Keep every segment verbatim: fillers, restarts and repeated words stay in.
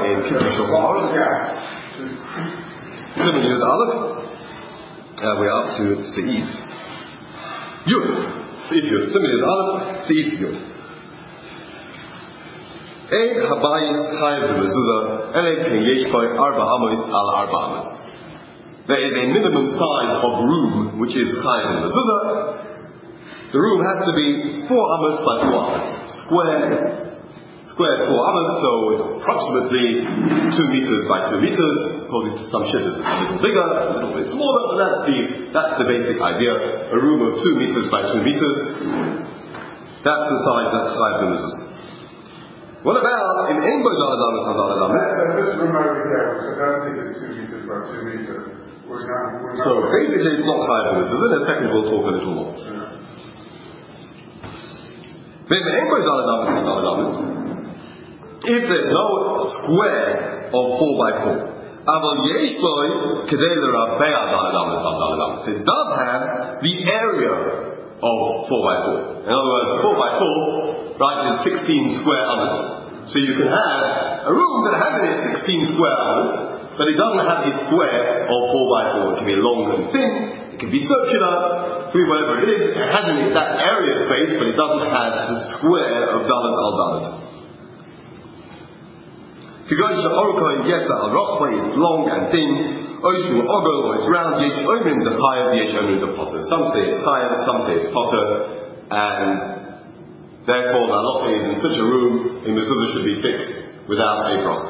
in Kiddush of Aleph. Simon Yud Aleph. Uh, we're up to Seif Yud. Seif Yud. Simon Yud Aleph. Seif Yud. Ein habayis chayav b'mezuzah, elei ken yesh bo arba amos al arba amos. There is a minimum size of room which is chayav b'mezuzah. The room has to be four amos by four amos. Square, square four amos, so it's approximately two meters by two meters. According to some shittahs, it's a little bigger, a little bit smaller, but that's the that's the basic idea. A room of two meters by two meters. That's the size that's chayav b'mezuzah. What about in Ein Bo Daled Amos and Daled Amos? This room over here, which I don't think is two meters by two meters. We're not, we're not so basically it's not chayav b'mezuzah. In a second we'll talk a little more. But in Ein Bo Daled Amos and Daled Amos, if there's no square of four by four, Aval Yesh Bo Kedei L'Rabbeah Daled Amos and Daled Amos, it does have the area of four by four. In other words, four by four, right, is sixteen square amos. So you can have a room that has it sixteen square amos, but it doesn't have a square of four by four. It can be long and thin, it can be circular, free whatever it is. It has in it that area space, but it doesn't have the square of Dalet al Dalet. If you go to the Oracle in Yesa al Rochba, it's long and thin. Oishu Ogel, or it's round. Yesh Omrim the Chayav, Yesh Omrim the Potter. Some say it's Chayav, some say it's Potter, and therefore, the halacha is in such a room, a mezuzah should be fixed without a bracha.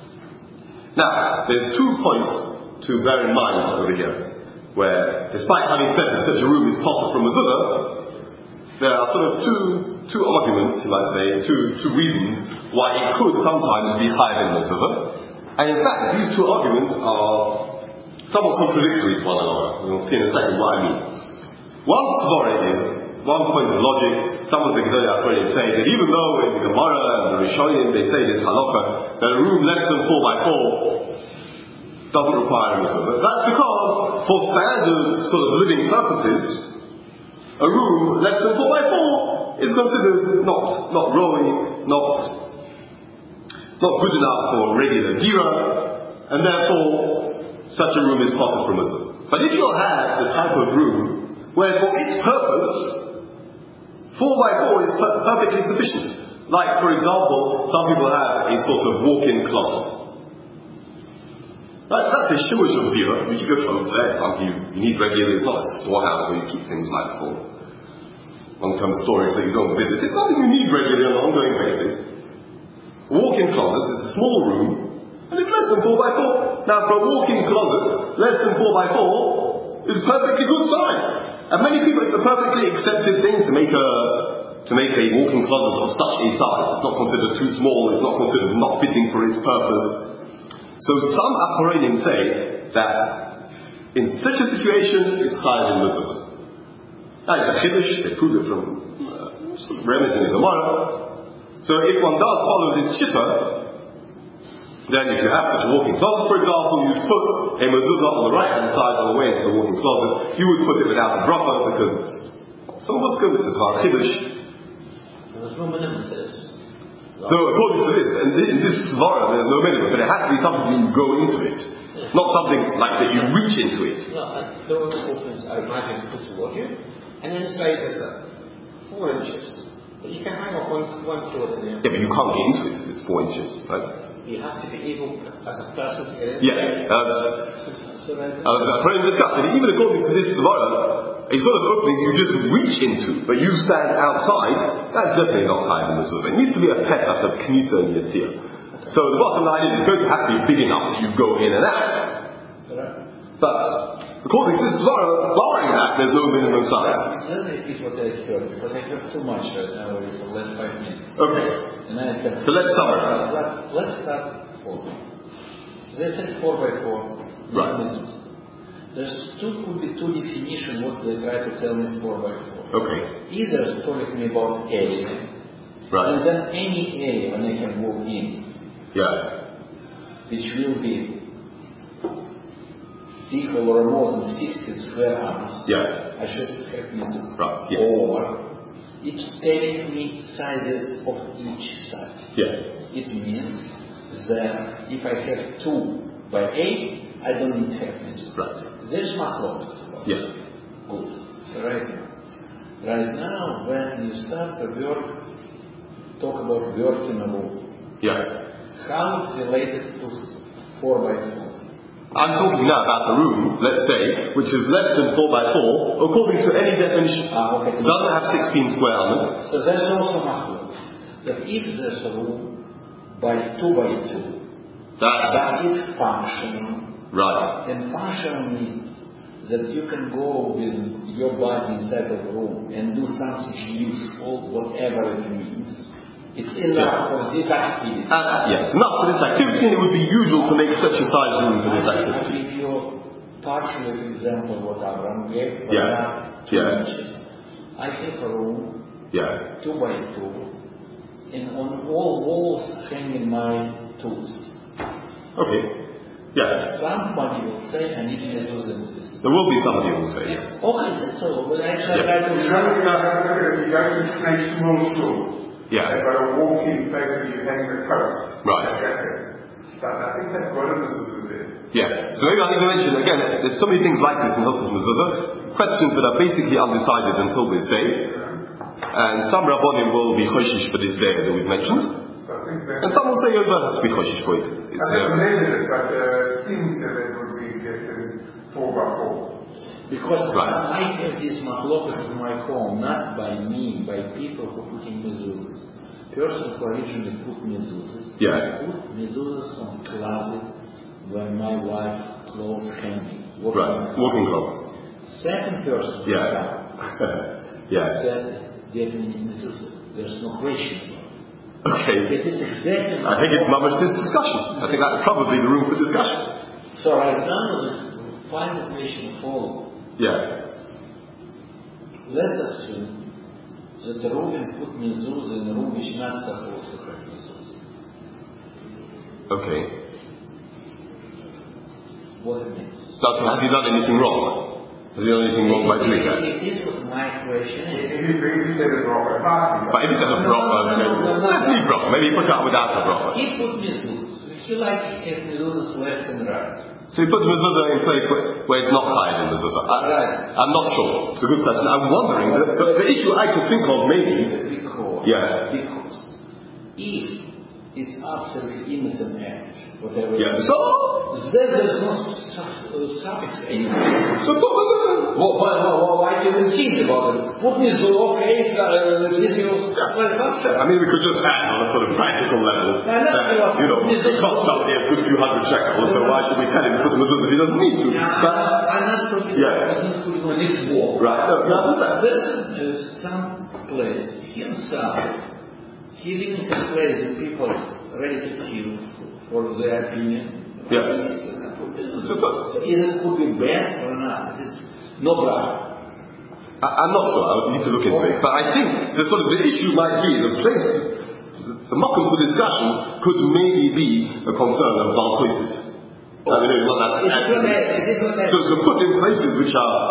Now, there's two points to bear in mind over here, where, despite having said that such a room is potter from mezuzah, there are sort of two two arguments, you might say, two two reasons why it could sometimes be chayav in mezuzah. And in fact, these two arguments are somewhat contradictory to one another. We'll see in a second what I mean. One svara is, one point of logic, some of the Gedolei Achronim say that even though in the Gemara and the Rishonim they say this halacha that a room less than four by four doesn't require a mezuzah, that's because for standard sort of living purposes, a room less than four by four is considered not not rowing, not not good enough for regular dira, and therefore such a room is potter from mezuzah. But if you'll have the type of room where for its purpose four by four is per- perfectly sufficient. Like, for example, some people have a sort of walk-in closet. Right, that's a shimush of zira. You should go home to that. Something you, you need regularly. It's not a storehouse where you keep things like for long-term storage that you don't visit. It's something you need regularly on an ongoing basis. A walk-in closet is a small room, and it's less than four by four. Now, for a walk-in closet, less than four by four is perfectly good size. And many people, it's a perfectly accepted thing to make a to make a walk-in closet of such a size. It's not considered too small. It's not considered not fitting for its purpose. So some Achronim say that in such a situation, it's chayav in mezuzah. Now it's a chiddush. They prove it from uh, sort of remedy in the Gemara. So if one does follow this shittah, then if you have such a walk-in closet, for example, you'd put a mezuzah on the right-hand side on the way into the walk-in closet. You would put it without a bracha because it's so muslim, it's a dvar chiddush. There's no minimum to this. So according to this, and in this svara, there's no minimum, but it has to be something you go into it. Yeah. Not something like that you reach into it. No, and the one portions I imagine put towards you, and then say there's a four inches. But you can hang off one, one foot in there. Yeah, but you can't get into it if it's four inches, right? You have to be able, as a person, to get in. Yeah, that's so as I've already discussed. And even according to this Gemara, a sort of opening you just reach into, but you stand outside, that's definitely not chayav in mezuzah. It needs to be a petach of knisa and yetzia. So the bottom line is it's going to have to be big enough that you go in and out. But according to this Gemara, barring that, there's no minimum size. Let me repeat what I heard, because I heard too much right now already for the last five minutes. Okay. And I can so let's summarize. Let's, let's start four. They said four by four. Right. There's two could be two definitions what they try to tell me four by four. Okay. Either it's talking me about area. Right. And then any area when I can walk in. Yeah. Which will be equal or more than sixty square arms. Yeah. I should have missed. Right. Yes. Or it's telling me sizes of each side. Yeah. It means that if I have two by eight, I don't need to have mezuzah. Right. There's machlokas. Yes. Good. So right now. Right now, when you start to work, talk about work in a room. Yeah. How it's related to four by four? I'm talking now about a room, let's say, which is less than four by four, according to any definition. Ah, okay. It doesn't have sixteen square elements. So there's also machlok. That if there's a room by two by two, That's does it function? right. And function means that you can go with your body inside of the room and do something useful, whatever it means. It's enough for this activity. Uh, yes, enough for this activity, and it would be usual to make such a size room for this I activity. give you a partial example what Abraham gave. Yeah. Two Yeah. inches. I have a room, Yeah. two by two, and on all walls hanging my tools. Okay. Yeah. Somebody will say, I need to do this. There will be somebody who will say yes. Okay, that's all. But actually, Yeah. I try to You go to you go to Snake Small School. Yeah. They've got a walk-in place where you hang the coats. Right. Jackets. But I think they've got a mezuzah there. Yeah. So maybe I need to mention, again, there's so many things like this in Hilchos Mezuzah, questions that are basically undecided until this day. And some Rabbonim will be choshish for this day that we've mentioned. So I think that... And some will say, oh, you don't have to be choshish for it. It's, I haven't uh, measured it, but uh, it seems that it would be getting four by four. Because Right. I have this machlokas in my home, not by me, by people who put in mezuzahs. Person who originally put mezuzahs, Yeah. put mezuzahs on closet when my wife clothes hanging. right. Walking closet. Second person who Yeah. came, Yeah. said definitely mezuzah. There's no question about it. Okay. It is exactly. I think it's mama's this discussion. I think that's probably the room for discussion. So right now the final question follows. Yeah. Let's assume that the Reuben put mezuzah in a room which is not supposed to have mezuzah. Okay. What it means? Does, has he done anything wrong? Has he done anything wrong by doing that? It is what my question If is. you if you said it wrong, it might be. But if he does a broth, No, no, no, no, let's no. leave broth. Maybe he put it out without a broth. He put mezuzah. He likes to have mezuzahs left and right. So he puts mezuzah in place where, where it's not higher than mezuzah. I, Right. I'm not sure. It's a good question. I'm wondering. The, the, the issue I could think of maybe. Because, Yeah. because if it's absolutely innocent act, whatever Yeah. it is, So. then there's no su- uh, suffix anymore. So put mezuzah. Well, why, why, why do you even think about it? Put mezuzah, okay, uh, this is like sunset. I mean, we could just add on a sort of practical level I know, that, you know, it costs somebody a good few hundred shekels, so why should we tell him to put mezuzah if he doesn't need to? Yeah, But, I'm not talking Yeah. about him putting on his wall. right, no, you understand? This is some place himself. He didn't have place that people are ready to kill for their opinion. Yeah. So either it could be bad or not. It's no bracha. I, I'm not sure. I would need to look into it. But I think the sort of the issue might be the place, the, the mokum for discussion could maybe be a concern of Balkoistic. I mean, it's not that Is it actually. not- is it not that- So to put in places which are,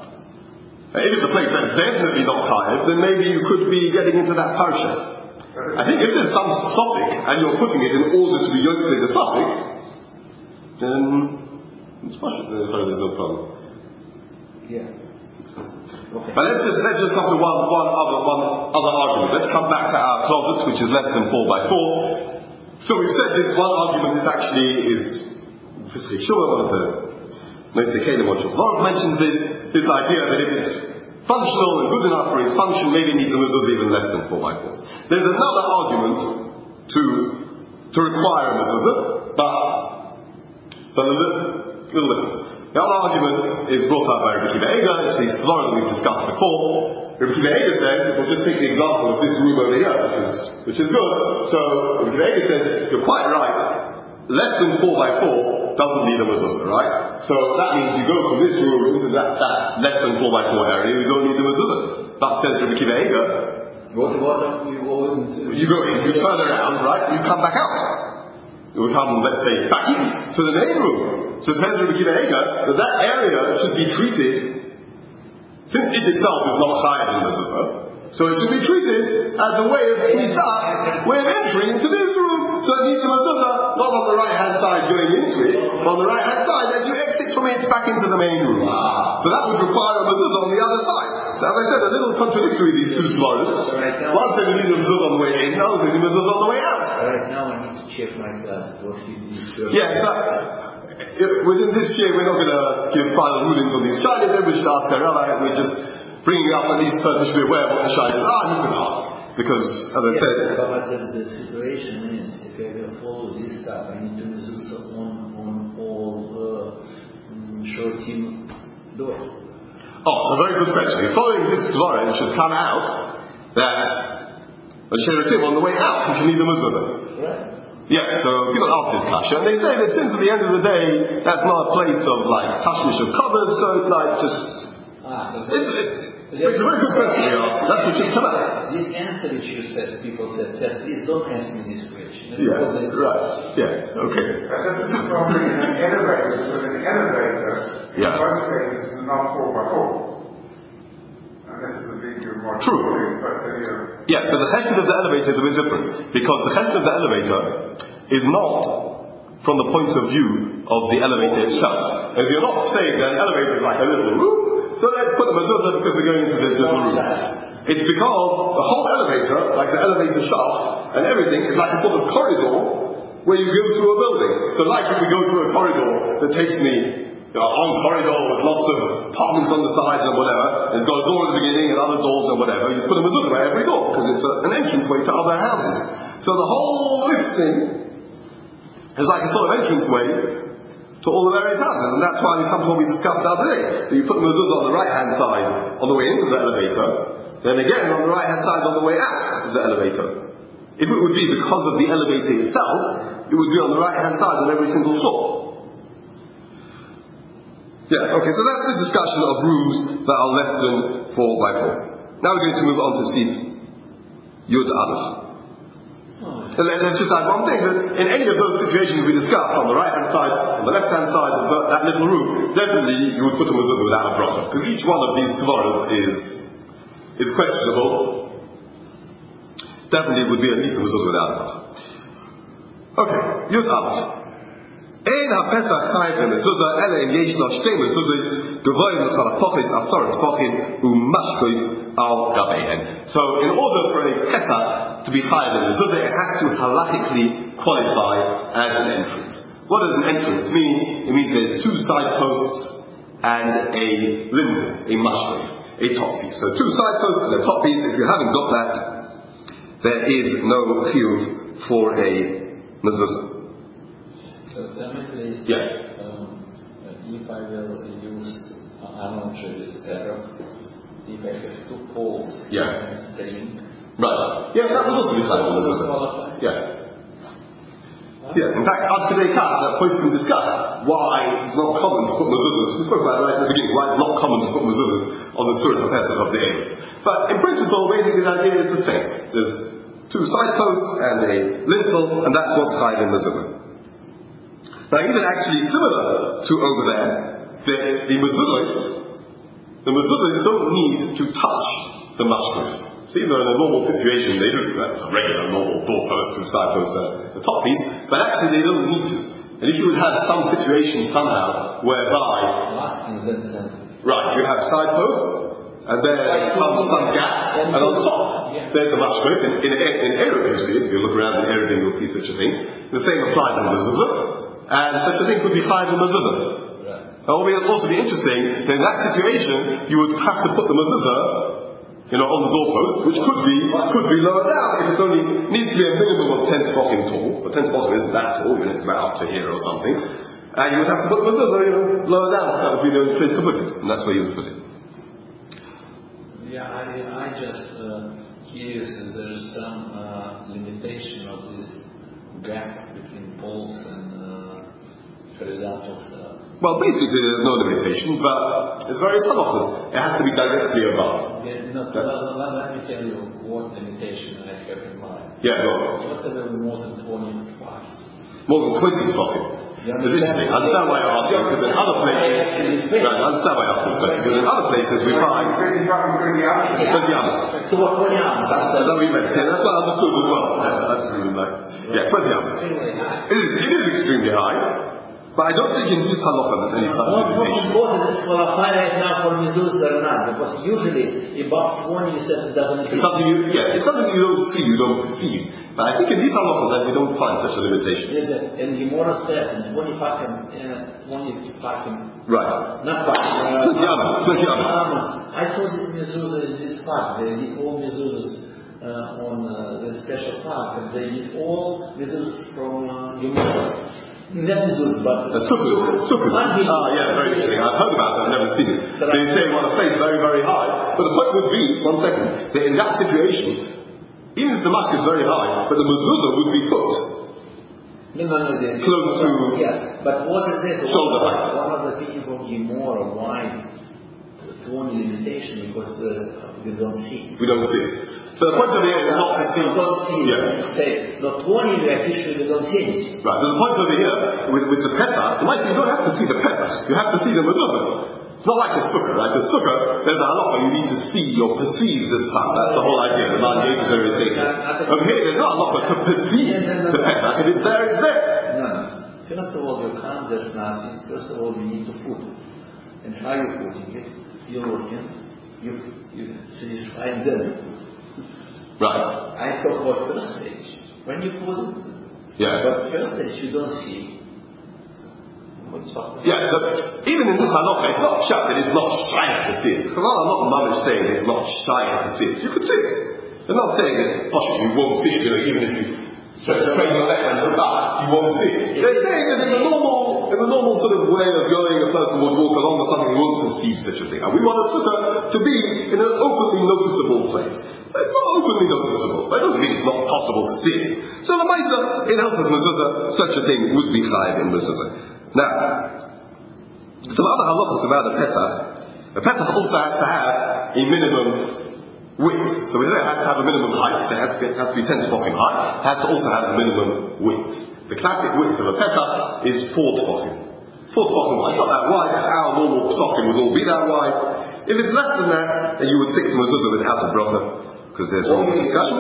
if it's a place that's definitely not tired, then maybe you could be getting into that parsha. I think if there's some topic and you're putting it in order to be yotzei the topic, then it's possible. There's no problem. Yeah. So. Okay. But let's just let's just come to one one other one other argument. Let's come back to our closet, which is less than four by four. So we've said this one argument is actually is Shua, one of the Moshe Kalim or Shulchan mentions this this idea that if it's functional and good enough for its function, maybe it needs a mezuzah even less than four by four. There's another argument to to require a mezuzah, but but a little, little different. The other argument is brought up by Rabbi Akiva Eiger. It's the Svar that we've discussed before. Rabbi Akiva Eiger says, we'll just take the example of this room over here, which is which is good. So Rabbi Akiva Eiger says, you're quite right. Less than four by four doesn't need a mezuzah, right? So that means you go from this room into that, that less than four by four area, you don't need the mezuzah. But says Rabbi Akiva Eiger, What about you go into... you go in, you turn around, right? You come back out. You will come, let's say, back in to the main room. So says Rabbi Akiva Eiger that that area should be treated, since it itself is not higher than mezuzah, So it should be treated as a way of Knisah, way of entering into this room. So it needs the mezuzah, not on the right hand side going into it, but on the right hand side as you exit from it back into the main room. Wow. So that would require a mezuzah on the other side. So as I said, a little contradictory, these two smaras. So right now, one says you need a mezuzah on the way in, the other says you need a mezuzah on the way out. Right now I need to check my class. What is this? Yeah, so if, within this year we're not going to give final rulings on these shaylas. Everybody should ask their rabbi. We're just bringing up at least person should be aware of what the shaylas are, and you can ask. Because, as I yes, said... But the, the situation is, if I will follow this stuff, I need to mezuzah on, on all uh, um, shortim doors. Oh, it's a very good question. If following this Gemara, it should come out that a shiratim on the way out, you should need a mezuzah. Right. Yes, so people ask this kasha, and they say that since at the end of the day, that's not a place of like tashmish of covered, so it's like just... Ah, so it's, it, it's a very good question you ask. That's what should come out. This answer which you said, people said, said, please don't ask me this question. Yeah, right. Yeah, okay. But this is probably in an elevator, because an elevator, Yeah. in most cases, is not four by four. And this is a big more True. but uh, you know, Yeah, but the chesed of the elevator is a bit different. Because the chesed of the elevator is not from the point of view of the elevator itself. As you're not saying that an elevator is like a little room, so let's put the mezuzah because we're going into this little room. It's because the whole elevator, like the elevator shaft and everything, is like a sort of corridor where you go through a building. So like if we go through a corridor that takes me you know, on corridor with lots of apartments on the sides and whatever, and it's got a door at the beginning and other doors and whatever, you put a mezuzah by every door because it's a, an entranceway to other houses. So the whole lift thing is like a sort of entranceway to all the various houses, and that's why we come to what we discussed the other day. That you put the mezuzah on the right hand side on the way into the elevator, then again on the right hand side on the way out of the elevator. If it would be because of the elevator itself, it would be on the right hand side on every single floor. Yeah, okay, so that's the discussion of rooms that are less than four by four. Now we're going to move on to see Yud Aleph. And then let's just add one thing, that in any of those situations we discussed, on the right hand side, on the left hand side of the, that little room, definitely you would put a mezuzah without a bracha. Because each one of these svaras is, is questionable. Definitely would be at least a mezuzah without a bracha. Okay, Yud Aleph. Ein ha-pesach chayv le-mezuzah, ele im yesh lo shtei mezuzahs, gevoyim l'chol ha-pochis asoret pochim, u'mashkoy al gabeihen. So, in order for a pesach to be chayv le-mezuzah, it has to halachically qualify as an entrance. What does an entrance mean? It means there's two side posts and a lintel, a mashkoy, a top piece. So, two side posts and a top piece. If you haven't got that, there is no chiyuv for a mezuzah. So tell me please, yeah. um, if I will use, uh, I'm not sure this is error, if I have two poles yeah. and a string. Right. Yeah, that would also be chayv mezuzah. Yeah. Huh? Yeah. In fact, after today class, that points can discuss why it's not common to put mezuzahs. We spoke about it right at the beginning. Why it's not common to put mezuzahs on the Tzuras HaPesach of the Erev. But in principle, basically the idea is the same. There's two side posts and a lintel, and that's what's chayv in mezuzah. Now, even actually similar to over there, the, the mezuzahs, the mezuzahs don't need to touch the mashkof. See, they're in a normal situation, they do. That's a regular normal doorpost, two side posts, uh, the top piece, but actually they don't need to. And if you would have some situation somehow whereby, right, you have side posts, and then comes some gap, and on top, there's the mashkof. In, in, in Erev, you see it. If you look around in Erev, you'll see such a thing. The same applies to the mezuzah. And such a thing could be chayv mezuzah. Right. It would also be interesting that in that situation you would have to put the mezuzah, you know, on the doorpost, which could be could be lower down if it only needs to be a minimum of ten tefachim tall. But ten tefachim isn't that tall, you know, it's about up to here or something. And you would have to put the mezuzah, you know, lower down. That would be the only place to put it, and that's where you would put it. Yeah, I, I just uh, curious if there is some uh, limitation of this gap between poles and. For example, uh, well, basically there's no limitation, but it's various halachas. It has to be directly above. Yeah, not, well, well, let me tell you what limitation I have in mind. Yeah, go on. Whatever more than twenty-five. More than twenty tefachim. It's interesting. I understand why you're asking, because in other places, right, I understand why you asked this question, because in other places we find twenty amas. So what twenty amas? That's what we meant. Yeah, that's what I understood as well. Yeah, that's really like, yeah, twenty amas. It is, it is extremely high. But I don't think in this halacha there's any such What limitation. important is qualify right now for mezuzah or not, because usually above twenty you said it doesn't It's something you, yeah, it's something you don't see, you don't perceive. But I think in these halachas we don't find such a limitation. And Gemara said in twenty fakim, uh, twenty fakim, Right. not fakim. twenty amas, twenty amas. I saw this mezuzah in this park. They did all mezuzahs uh, on uh, the special park, and they did all mezuzahs from uh, Gemara. Not mezuzahs, but Uh, sukkahs. Sukkahs. Ah, yeah, very interesting. I've heard about it, I've never seen it. So you say, well, the place is very, very high. But the point would be, one second, that in that situation, even if the mosque is very high, but the mezuzah would be put no, no, no, they, close to yeah. But what is it? shoulder One, height. one of the people from Gemara, why twenty limitation? Because uh, we don't see. We don't see it. So the point of it is not to see. We don't see. Yeah. Say, no, twenty we officially we don't see anything. Right. So the point over here with, with the Pesach, you might say you don't have to see the Pesach. You have to see the mezuzah. It's not like a sukkah, right? A sukkah, there's a halacha you need to see or perceive this part. That's the whole idea. The man gave is very statement. Over here, there's not a halacha to perceive the Pesach. If it's there, it's there. No, no. First of all, you can't. There's nothing. First of all, you need to put it. And how you putting it? You're working. You you satisfy them. Right. I talk about first stage. When you put it, Yeah. but first stage you don't see. Yeah, so even in this halacha, it's not shut that it's not shy to see it. Because I'm not mamish saying it's not shy to see it. You could see it. They're not saying that, posh, you won't see it, you know, even if you stretch your left and look up, you won't see it. They're saying that in the normal, in the normal sort of way of going, a person would walk along or something, he won't perceive such a thing. And we want a sukkah to be in an openly noticeable place. It's not openly noticeable, but it doesn't mean it's not possible to see it. So the Maisa, in Hilchos Mezuzah, such a thing would be chayiv in Mezuzah. Now, some other halachas about the Pesach. The Pesach also has to have a minimum width. So we know it has to have a minimum height. It has to be, it has to be ten tefachim high. It has to also have a minimum width. The classic width of a Pesach is four tefachim. Four tefachim wide. It's not that wide. Our normal psachim would all be that wide. If it's less than that, then you would fix mezuzah without a bracha, because there's one discussion.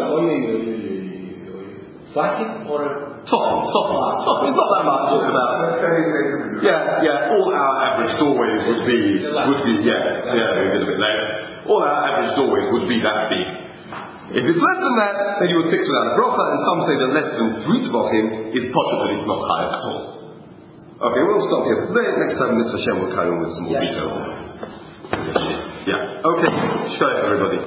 Tefachim or Tefachim, tefachim, tefachim. It's not that much. It's about. Yeah, yeah. All our average doorways would be, would be, yeah, yeah, a little bit less. All our average doorways would be that big. If it's less than that, then you would fix without a bracha, and some say that less than three tefachim is poshut, that it's not high at all. Okay, we'll stop here for today. Next time, Mitzvah Hashem will carry on with some more details. Yeah. Okay. Shkoyach, everybody.